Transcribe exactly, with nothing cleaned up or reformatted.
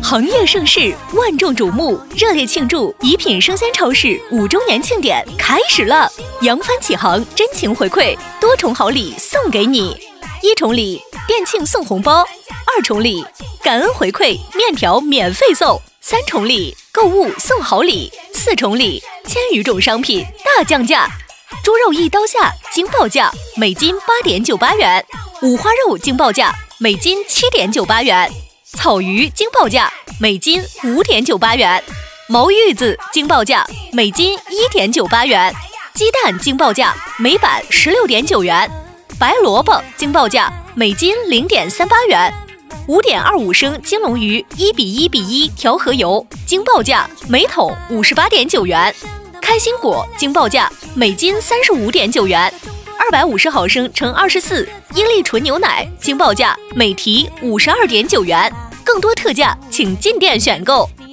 行业盛世，万众瞩目，热烈庆祝宜品生鲜超市五周年庆典开始了！扬帆起航，真情回馈，多重好礼送给你。一重礼，店庆送红包；二重礼，感恩回馈，面条免费送；三重礼，购物送好礼；四重礼，千余种商品大降价。猪肉一刀下，惊报价，每斤八点九八元；五花肉惊报价，每斤七点九八元；草鱼惊报价，每斤五点九八元；毛芋子惊报价，每斤一点九八元；鸡蛋惊报价，每板十六点九元；白萝卜惊报价，每斤零点三八元；五点二五升金龙鱼一比一比一调和油惊报价，每桶五十八点九元；开心果惊报价，每斤三十五点九元；二百五十毫升乘二十四伊利纯牛奶惊报价，每提五十二点九元。更多特价，请进店选购。